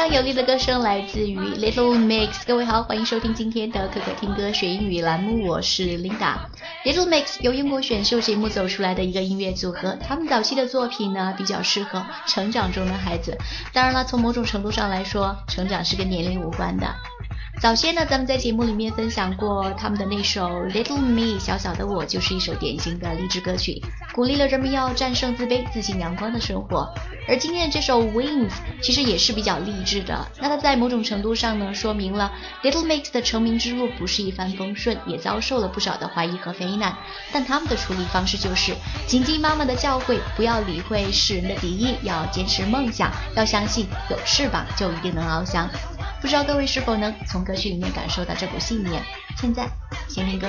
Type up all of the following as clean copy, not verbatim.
强有力的歌声来自于 Little Mix。 各位好，欢迎收听今天的可可听歌学英语栏目，我是 Linda。 Little Mix 由英国选秀节目走出来的一个音乐组合，他们早期的作品呢比较适合成长中的孩子，当然了，从某种程度上来说，成长是跟年龄无关的。早些呢，咱们在节目里面分享过他们的那首 Little Me 小小的我，就是一首典型的励志歌曲，鼓励了人们要战胜自卑，自信阳光的生活。而今天的这首 Wings 其实也是比较励志的，那它在某种程度上呢，说明了 Little Mix 的成名之路不是一帆风顺，也遭受了不少的怀疑和非难，但他们的处理方式就是谨记妈妈的教诲，不要理会世人的敌意，要坚持梦想，要相信有翅膀就一定能翱翔。不知道各位是否能从歌曲里面感受到这股信念。现在先听歌。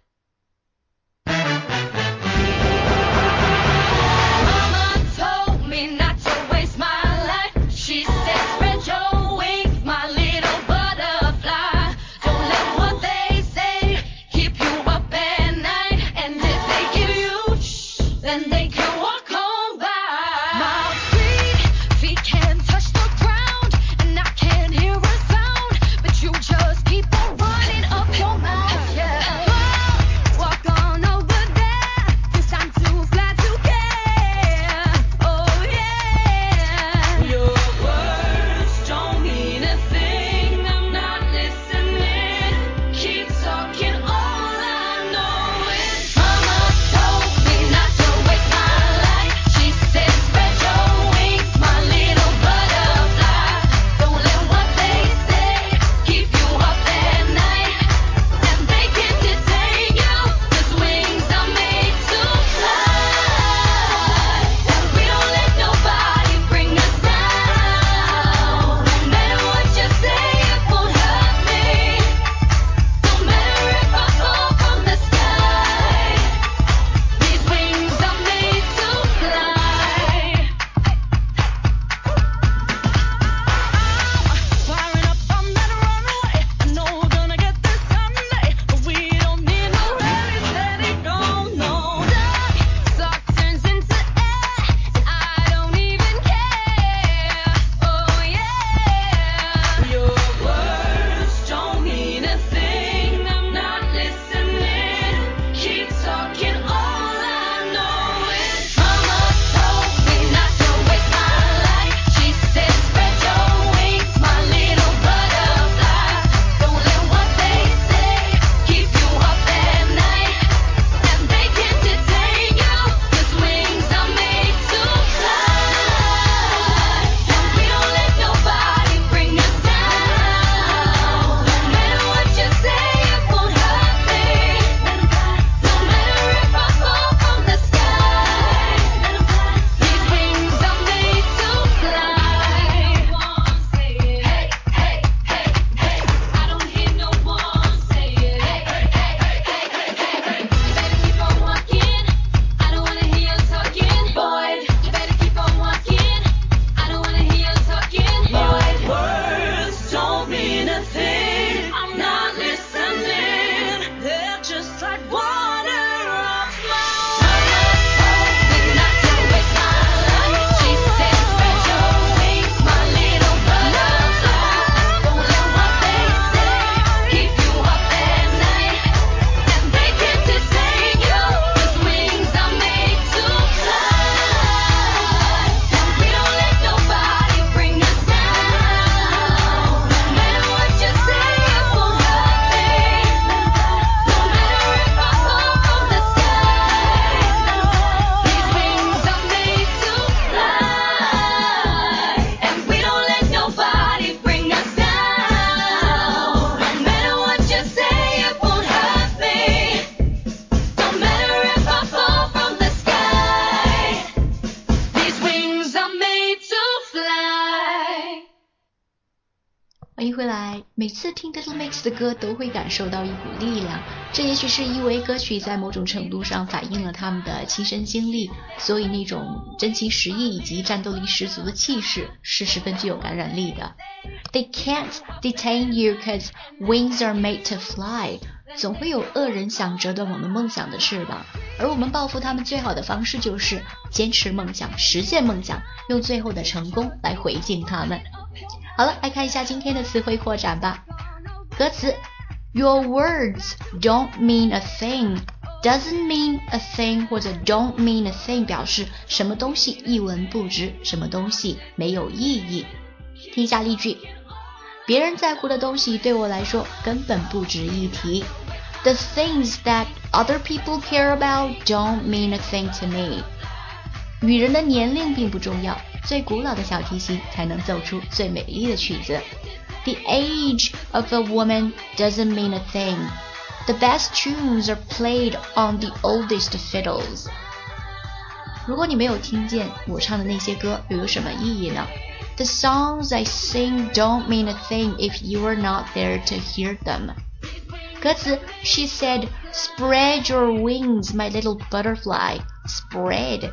欢迎回来。每次听 Little Mix 的歌都会感受到一股力量，这也许是因为歌曲在某种程度上反映了他们的亲身经历，所以那种真情实意以及战斗力十足的气势是十分具有感染力的。 They can't detain you cause wings are made to fly， 总会有恶人想折断我们梦想的翅膀，而我们报复他们最好的方式就是坚持梦想，实现梦想，用最后的成功来回敬他们。 好了，来看一下今天的词汇扩展吧。歌词 Your words don't mean a thing Doesn't mean a thing 或者 don't mean a thing 表示什么东西一文不值，什么东西没有意义。听一下例句，别人在乎的东西对我来说根本不值一提。The things that other people care about don't mean a thing to me. 女人的年龄并不重要，最古老的小提琴才能奏出最美丽的曲子。The age of a woman doesn't mean a thing.The best tunes are played on the oldest fiddles. 如果你没有听见我唱的那些歌，又有什么意义呢？ The songs I sing don't mean a thing if you are not there to hear them. 歌词 She said, Spread your wings, my little butterfly. Spread,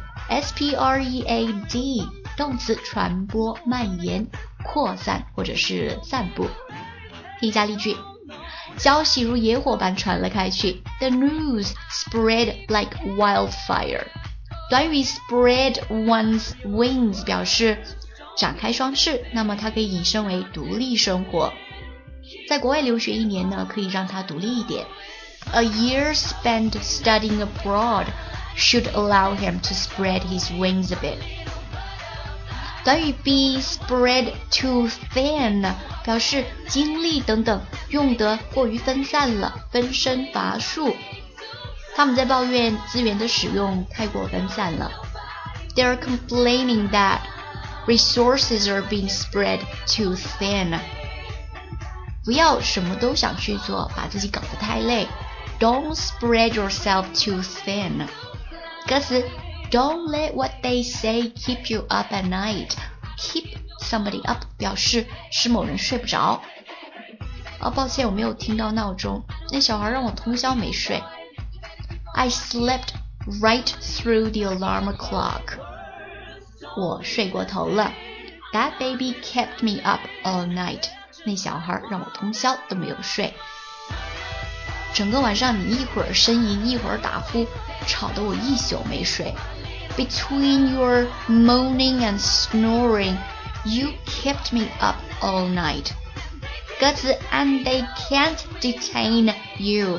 S-P-R-E-A-D 动词传播、蔓延、扩散或者是散布。听一下例句，消息如野火般传了开去 The news spread like wildfire. 短语 spread one's wings 表示展开双翅，那么它可以引申为独立生活。在国外留学1年呢，可以让他独立一点。A year spent studying abroad should allow him to spread his wings a bit. 短语 be spread too thin 表示精力等等用得过于分散了，分身乏术。他们在抱怨资源的使用太过分散了。They are complaining that resources are being spread too thin. 不要什么都想去做，把自己搞得太累。Don't spread yourself too thin. 歌词Don't let what they say keep you up at night. Keep somebody up 表示使某人睡不着。抱歉，我没有听到闹钟，那小孩让我通宵没睡。I slept right through the alarm clock. 我睡过头了。That baby kept me up all night. 那小孩让我通宵都没有睡。整个晚上你一会儿呻吟一会儿打呼，吵得我一宿没睡。Between your moaning and snoring, you kept me up all night. 歌词 And they can't detain you.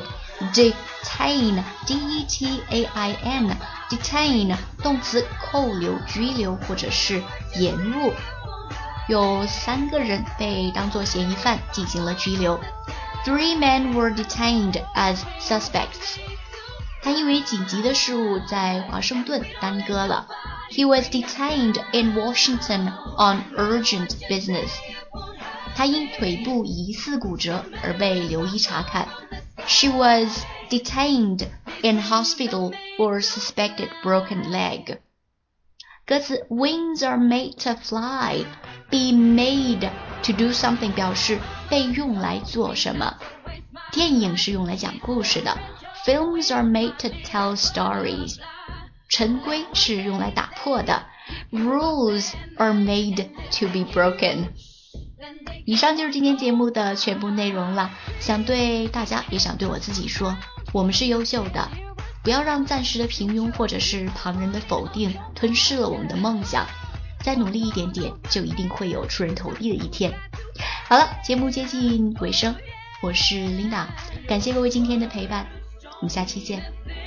Detain, D-E-T-A-I-N. Detain 动词扣留、拘留或者是延误。有3个人被当作嫌疑犯进行了拘留。3 men were detained as suspects. 他因为紧急的事务在华盛顿耽搁了。He was detained in Washington on urgent business. 他因腿部疑似骨折而被留医查看。She was detained in hospital for suspected broken leg. 歌词 Wings are made to fly. Be made to do something 表示被用来做什么。电影是用来讲故事的。Films are made to tell stories. 陈规是用来打破的。Rules are made to be broken. 以上就是今天节目的全部内容了。想对大家也想对我自己说，我们是优秀的，不要让暂时的平庸或者是旁人的否定吞噬了我们的梦想，再努力一点点，就一定会有出人头地的一天。好了，节目接近尾声，我是 Linda， 感谢各位今天的陪伴，我们下期见。